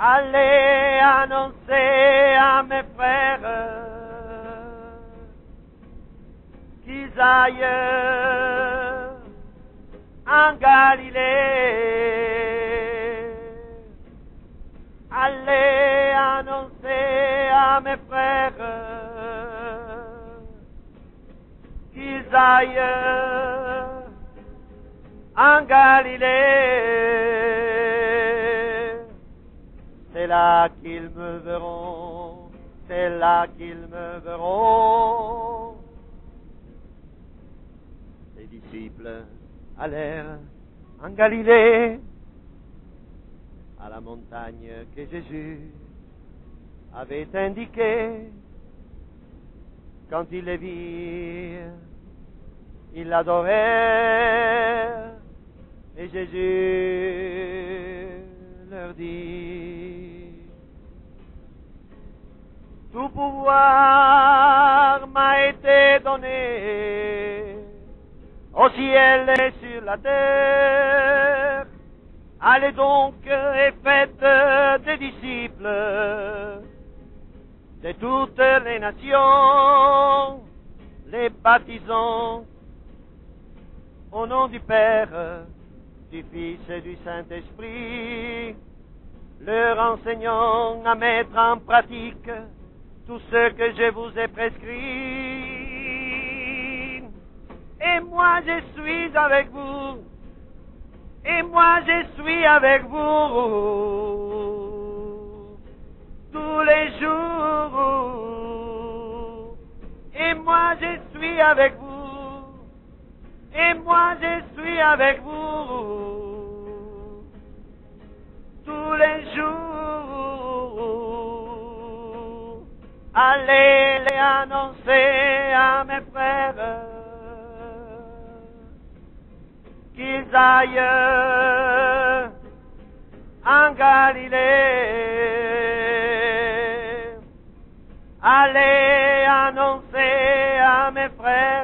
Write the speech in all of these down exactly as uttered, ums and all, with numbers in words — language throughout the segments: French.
Allez annoncer à mes frères qu'ils aillent en Galilée. Allez annoncer à mes frères qu'ils aillent en Galilée. C'est là qu'ils me verront, c'est là qu'ils me verront. Les disciples allèrent en Galilée, à la montagne que Jésus avait indiquée. Quand ils les virent, ils l'adorèrent, et Jésus leur dit: tout pouvoir m'a été donné au ciel et sur la terre. Allez donc et faites des disciples de toutes les nations, les baptisant au nom du Père, du Fils et du Saint-Esprit, leur enseignant à mettre en pratique tout ce que je vous ai prescrit. Et moi je suis avec vous, et moi je suis avec vous tous les jours. Et moi je suis avec vous, et moi je suis avec vous tous les jours. Allez les annoncer à mes frères qu'ils aillent en Galilée. Allez annoncer à mes frères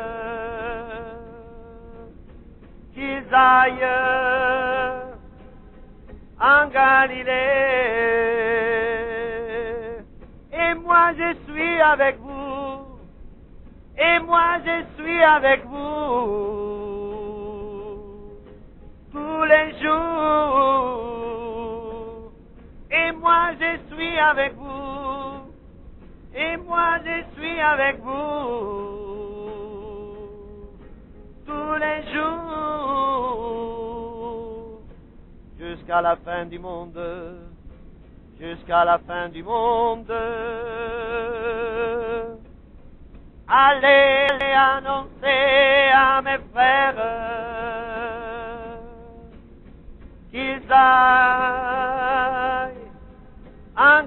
qu'ils aillent en Galilée. Et moi je suis avec vous, et moi je suis avec vous tous les jours. Et moi je suis avec vous, et moi je suis avec vous tous les jours, jusqu'à la fin du monde, jusqu'à la fin du monde. Allez annoncer à mes frères qu'ils aillent en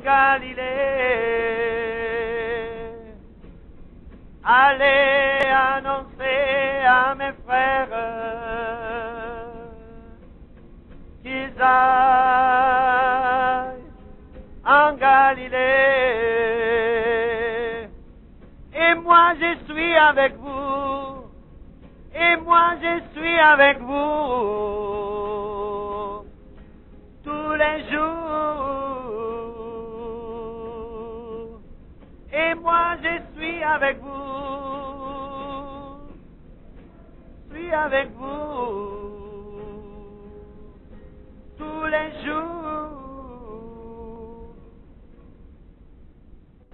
Galilée. Allez annoncer à mes frères qu'ils aillent en Galilée. Et moi je suis avec vous, et moi je suis avec vous tous les jours. Et moi je suis avec vous, suis avec vous tous les jours.